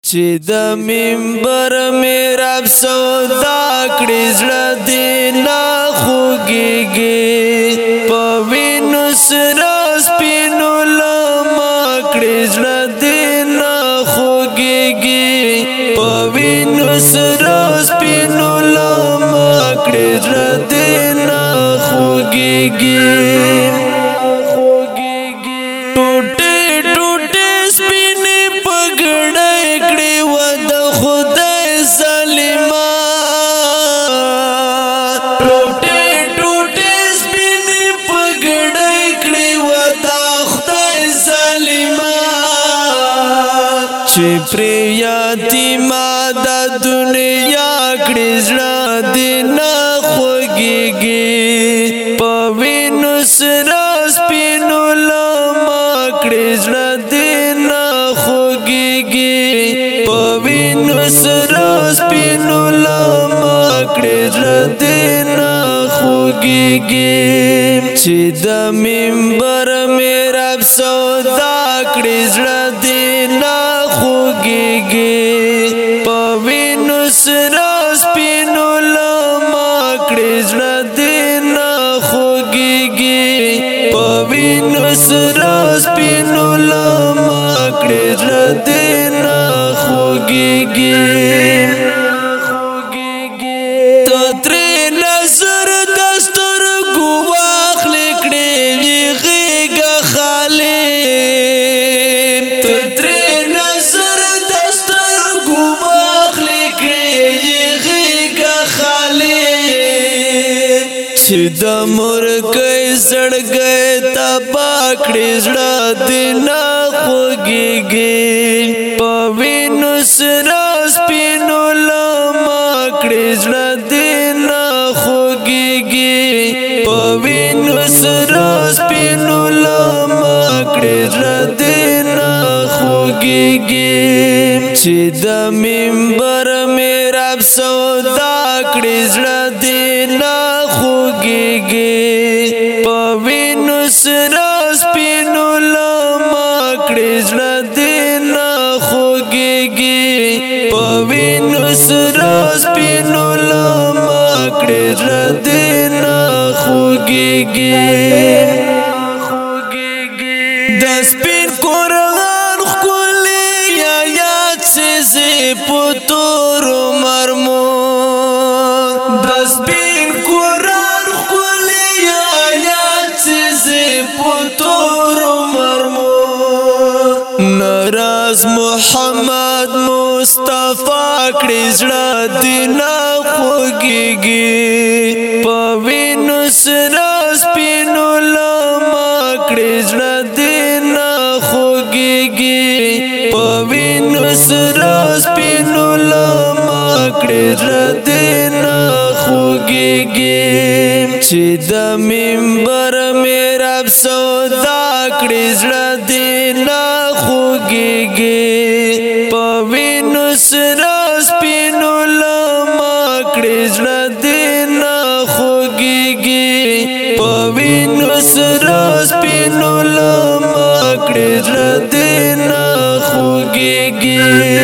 چې د منبر میراب سودا کړي زړه دې نه خوږېږي په وینو سره سپینو لمه کړي زړه دې نه خوږېږي په وینو سره سپینو لمه کړي زړه دې نه خوږېږي چې پریاتی ما د دنیا کړي زړه دې نه خوږېږي په وینو سره سپینو لمه کړي زړه دې نه خوږېږي په وینو سره سپینو لمه کړي زړه دې نه خوږېږي چې د منبر میراب سودا کړي زړه دې نه خوږېږي په وینو سره سپینو لمه کړي زړه دې نه خوږېږي په وینو سره سپینو لمه کړي زړه دې نه خوږېږي ته ترې نظر د سترګو واخلې کړې وي غېږه خالي چې د مرګي زړګي تبا کړي زړه دې نه خوږېږي په وینو سره سپینو لمه کړي زړه دې نه خوږېږي په وینو سره سپینو لمه کړي زړه دې نه خوږېږي چې د منبر میراب سودا کړي زړه دې نه خوږېږي په وینو سره سپینو لمه کړي زړه دې نه خوږېږي په وینو سره سپینو لمه کړي زړه دې نه خوږېږي د سپین قرآن ښکلې آیات سې په تورو مرمو د سپین قرآن ښکلې آیات سې په تورو مرمو ناراض محمد مصطفی کړي زړه دې نه خوږېږي په وینو سره سپینو لمه کړي زړه دې نه خوږېږي په وینو سره سپینو لمه کړي زړه دې نه خوږېږي چې د منبر میراب سودا کړي زړه دې نه خوږېږي په وینو سره سپینو لمه کړي زړه دې نه خوږېږي په وینو سره سپینو لمه کړي زړه دې نه خوږېږي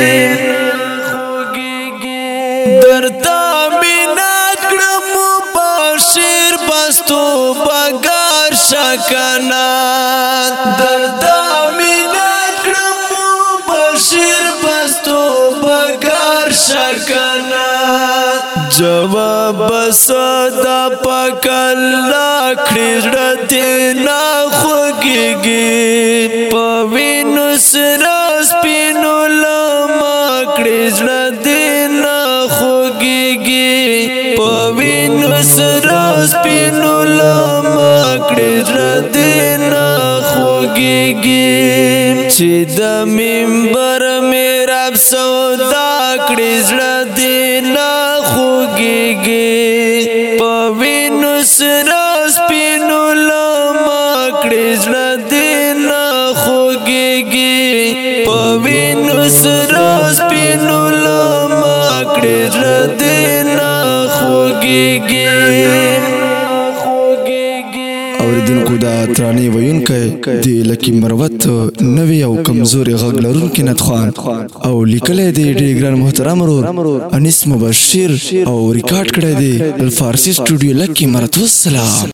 درته مینت کړم مبشر پستو بګار شکنا درته مینت کړم مبشر پستو بګار شکنا جواب صدا پاک الله کړي زړه دې نه خوږېږي په وینو سره سپینو لمه کړي زړه دې نه خوږېږي په وینو سره سپینو لمه کړي زړه دې نه خوږېږي چې د منبر میراب سودا کړي زړه دې نه خوږېږي په وینو سره سپینو لمه کړي زړه دې نه خوږېږي په وینو سره سپینو لمه کړي زړه دې نه خوږېږي اوریدونکو دا ترانې ویونکی د لکی مروت نوی او کمزوري غږ لرونکی ندخوان او لیکلی دی ډېر ګران محترم ورور انیس مبشر او ریکارډ کړی دی الفارسي سټوډیو لکی مرت. والسلام.